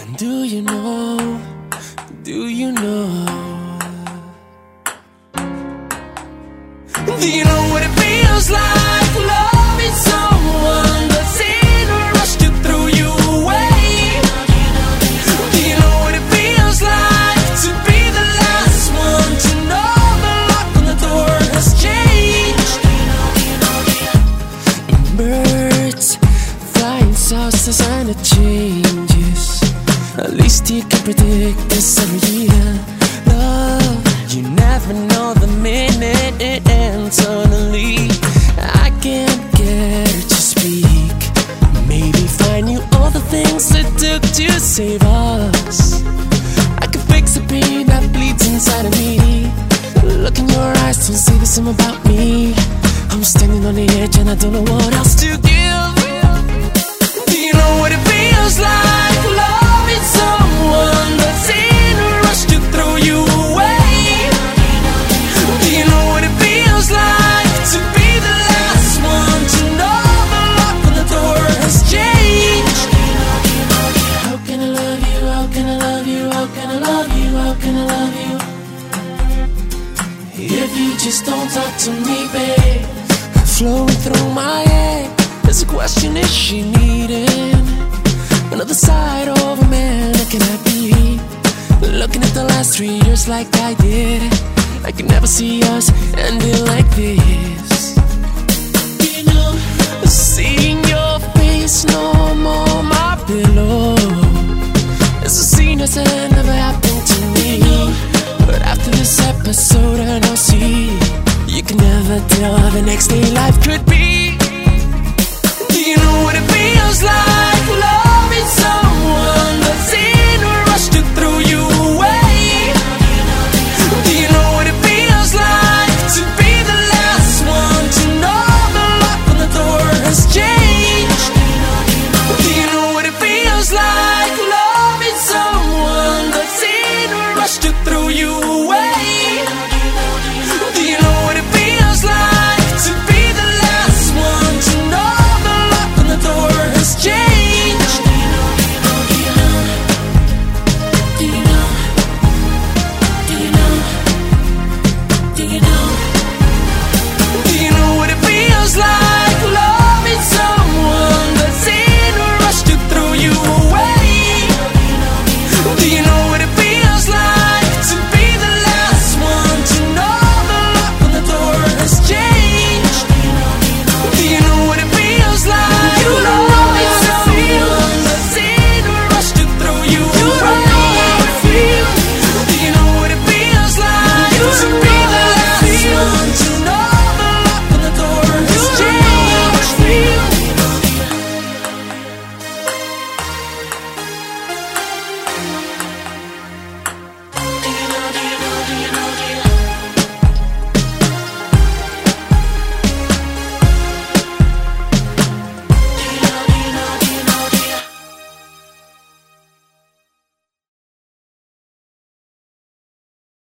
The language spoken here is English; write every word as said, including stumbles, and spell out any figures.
Do you know, do you know, do you know what it feels like loving someone that's in a rush to throw you away? Do you know what it feels like to be the last one to know the lock on the door has changed? Birds flying saucers and it changes. At least you can predict this every year. Love, you never know the minute it ends. Suddenly, I can't get her to speak. Maybe find you all the things it took to save us. I could fix the pain that bleeds inside of me. Look in your eyes, don't say the same about me. I'm standing on the edge and I don't know what else to give. Do you know what it feels like loving someone that's in a rush to throw you away? Do you know what it feels like to be the last one to know the lock on the door has changed? How can I love you, how can I love you, how can I love you, how can I love you if you just don't talk to me, babe? Flowing through my head, there's a question, is she needing another side of a man? Looking at me, looking at the last three years like I did. I could never see us ending like this. You know, seeing your face no more my pillow. It's a scene that never happened to me. But after this episode I now see you can never tell how the next day life could be. Do you know what it feels like